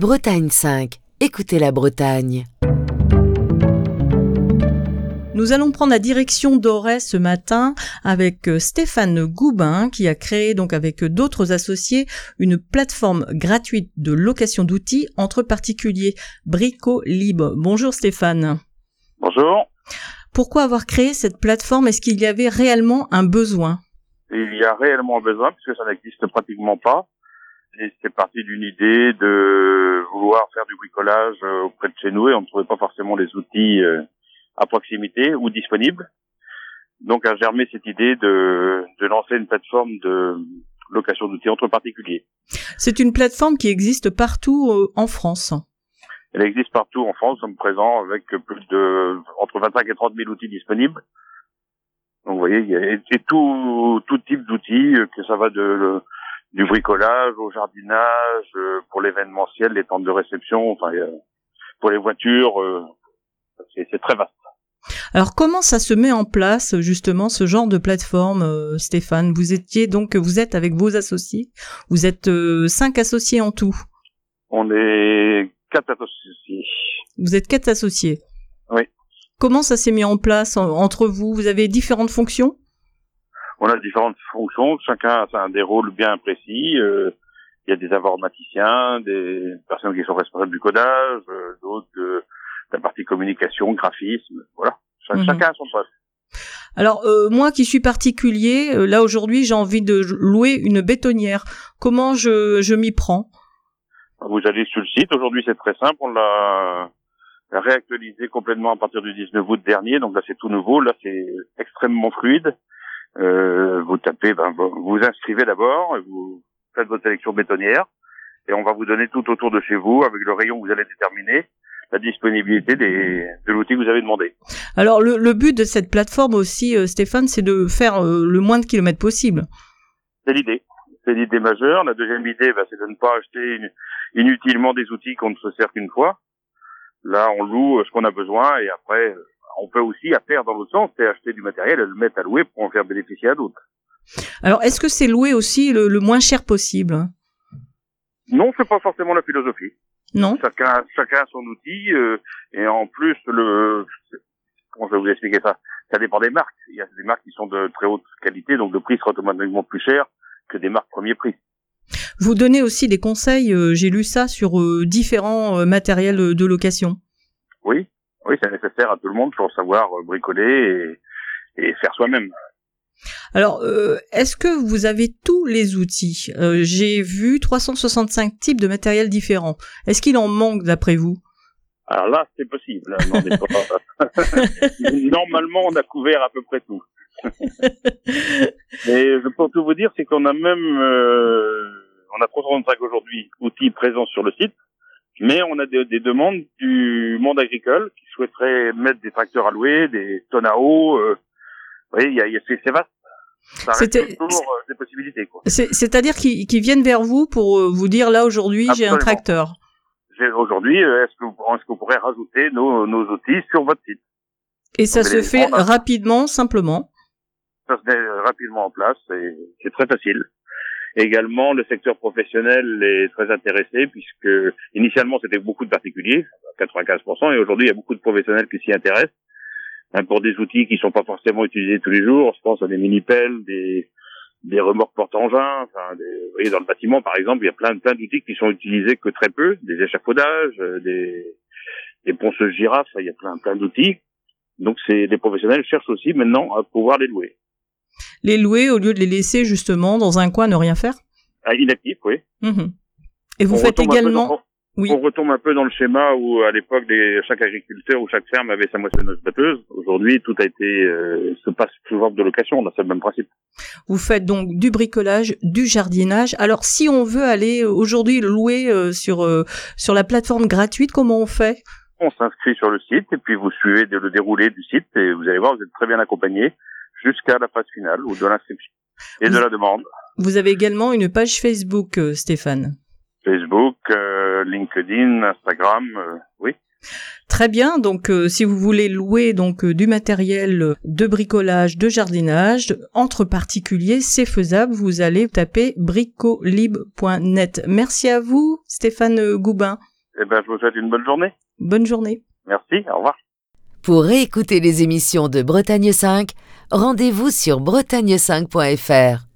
Bretagne 5. Écoutez la Bretagne. Nous allons prendre la direction d'Auray ce matin avec Stéphane Goubin qui a créé donc avec d'autres associés une plateforme gratuite de location d'outils entre particuliers, Bricolib. Bonjour Stéphane. Bonjour. Pourquoi avoir créé cette plateforme? Est-ce qu'il y avait réellement un besoin? Il y a réellement un besoin puisque ça n'existe pratiquement pas. Et c'est parti d'une idée de vouloir faire du bricolage auprès de chez nous et on ne trouvait pas forcément les outils à proximité ou disponibles. Donc a germé cette idée de lancer une plateforme de location d'outils entre particuliers. C'est une plateforme qui existe partout en France. Elle existe partout en France, nous sommes présents avec entre 25 et 30 000 outils disponibles. Donc vous voyez, il y a tout type d'outils, que ça va du bricolage au jardinage, pour l'événementiel, les tentes de réception, enfin pour les voitures, c'est très vaste. Alors comment ça se met en place justement ce genre de plateforme, Stéphane? Vous êtes avec vos associés, vous êtes 5 associés en tout. On est 4 associés. Vous êtes 4 associés. Oui. Comment ça s'est mis en place entre vous? Vous avez différentes fonctions? On a différentes fonctions, chacun a des rôles bien précis. Il y a des informaticiens, des personnes qui sont responsables du codage, d'autres de la partie communication, graphisme, voilà. Chacun a son poste. Alors, moi qui suis particulier, là aujourd'hui j'ai envie de louer une bétonnière. Comment je m'y prends? Vous allez sur le site, aujourd'hui c'est très simple, on l'a réactualisé complètement à partir du 19 août dernier, donc là c'est tout nouveau, là c'est extrêmement fluide. Vous tapez, vous inscrivez d'abord, et vous faites votre sélection bétonnière, et on va vous donner tout autour de chez vous, avec le rayon que vous allez déterminer, la disponibilité de l'outil que vous avez demandé. Alors le but de cette plateforme aussi, Stéphane, c'est de faire le moins de kilomètres possible. C'est l'idée majeure. La deuxième idée, c'est de ne pas acheter inutilement des outils qu'on ne se sert qu'une fois. Là, on loue ce qu'on a besoin, et après, on peut aussi faire dans l'autre sens, c'est acheter du matériel et le mettre à louer pour en faire bénéficier à d'autres. Alors, est-ce que c'est louer aussi le moins cher possible? Non, c'est pas forcément la philosophie. Non. Chacun a son outil, et en plus, comment je vais vous expliquer ça? Ça dépend des marques. Il y a des marques qui sont de très haute qualité, donc le prix sera automatiquement plus cher que des marques premier prix. Vous donnez aussi des conseils, j'ai lu ça, sur différents matériels de location. Oui, c'est nécessaire à tout le monde pour savoir bricoler et faire soi-même. Alors, est-ce que vous avez tous les outils? J'ai vu 365 types de matériel différents. Est-ce qu'il en manque d'après vous? Alors là, c'est possible. Normalement, on a couvert à peu près tout. Mais pour tout vous dire, c'est qu'on a même... on a 365 aujourd'hui outils présents sur le site, mais on a des demandes du monde agricole qui souhaiteraient mettre des tracteurs à louer, des tonnes à eau. Oui, c'est vaste. Ça reste toujours des possibilités, quoi. C'est-à-dire qu'ils viennent vers vous pour vous dire, là, aujourd'hui, Absolument. J'ai un tracteur. Aujourd'hui, est-ce que vous pourrez rajouter nos outils sur votre site? Et ça se fait rapidement, simplement? Ça se met rapidement en place, et c'est très facile. Également, le secteur professionnel est très intéressé puisque initialement c'était beaucoup de particuliers, 95%, et aujourd'hui il y a beaucoup de professionnels qui s'y intéressent. Pour des outils qui sont pas forcément utilisés tous les jours, je pense à des mini-pelles, des remorques porte-engins, vous voyez, dans le bâtiment par exemple, il y a plein d'outils qui sont utilisés que très peu, des échafaudages, des ponceuses girafes, il y a plein d'outils. Donc les professionnels cherchent aussi maintenant à pouvoir les louer. Les louer au lieu de les laisser justement dans un coin ne rien faire? Inactifs, oui. Mmh. Et vous faites également... Oui. On retombe un peu dans le schéma où à l'époque chaque agriculteur ou chaque ferme avait sa moissonneuse-batteuse. Aujourd'hui, tout a été se passe sous forme de location, on a le même principe. Vous faites donc du bricolage, du jardinage. Alors si on veut aller aujourd'hui louer sur la plateforme gratuite, comment on fait? On s'inscrit sur le site et puis vous suivez le déroulé du site et vous allez voir, vous êtes très bien accompagné jusqu'à la phase finale ou de l'inscription et de la demande. Vous avez également une page Facebook, Stéphane? Facebook, LinkedIn, Instagram, oui. Très bien, donc si vous voulez louer donc du matériel de bricolage, de jardinage entre particuliers, c'est faisable, vous allez taper bricolib.net. Merci à vous, Stéphane Goubin. Eh ben, je vous souhaite une bonne journée. Bonne journée. Merci, au revoir. Pour réécouter les émissions de Bretagne 5, rendez-vous sur bretagne5.fr.